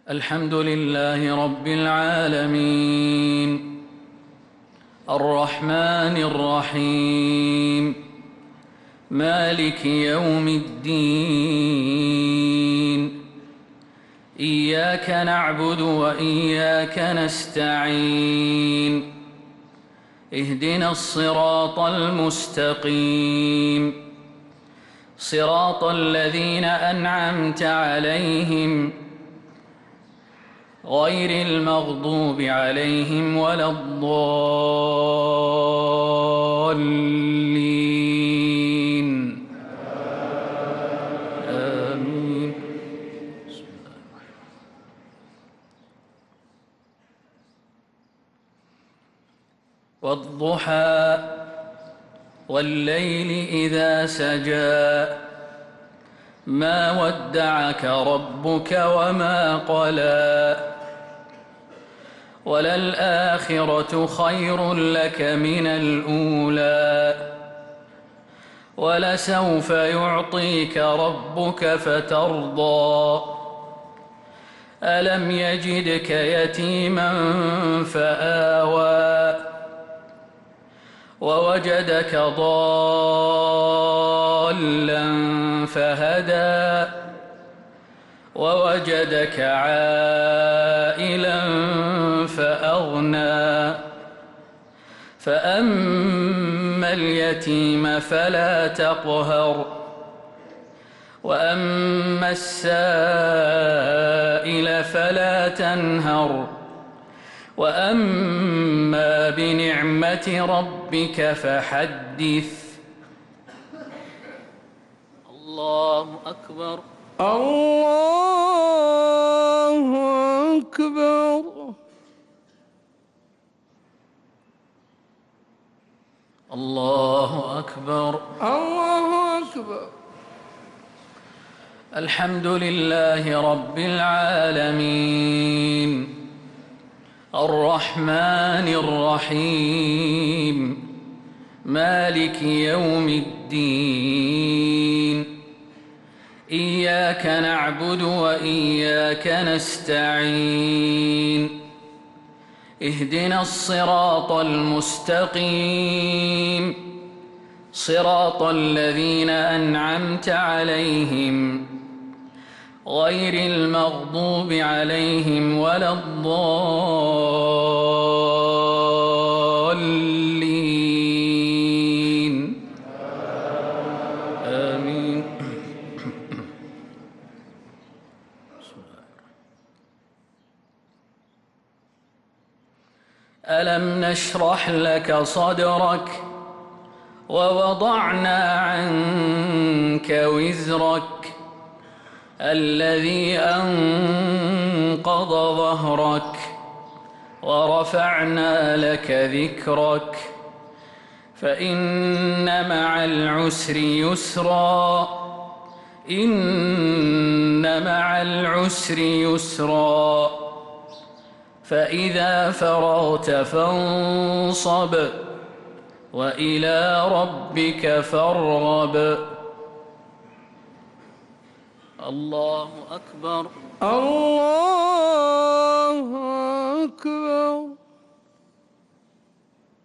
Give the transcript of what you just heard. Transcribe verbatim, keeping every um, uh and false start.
الحمد لله رب العالمين الرحمن الرحيم مالك يوم الدين إياك نعبد وإياك نستعين اهدنا الصراط المستقيم صراط الذين أنعمت عليهم غير المغضوب عليهم ولا الضالين آمين. والضحى والليل إذا سجى ما ودعك ربك وما قلى وللآخرة خير لك من الأولى ولسوف يعطيك ربك فترضى ألم يجدك يتيما فآوى ووجدك ضالا فهدى ووجدك عائلا فأغنى فأما اليتيم فلا تقهر وأما السائل فلا تنهر وأما بنعمة ربك فحدث. الله أكبر الله أكبر الله أكبر الله أكبر. الحمد لله رب العالمين الرحمن الرحيم مالك يوم الدين إياك نعبد وإياك نستعين اهدنا الصراط المستقيم صراط الذين أنعمت عليهم غير المغضوب عليهم ولا الضالين آمين. ألم نشرح لك صدرك ووضعنا عنك وزرك الذي أنقض ظهرك ورفعنا لك ذكرك فإن مع العسر يسرا إن مع العسر يسرا فإذا فرغت فانصب وإلى ربك فارغب. الله أكبر الله أكبر.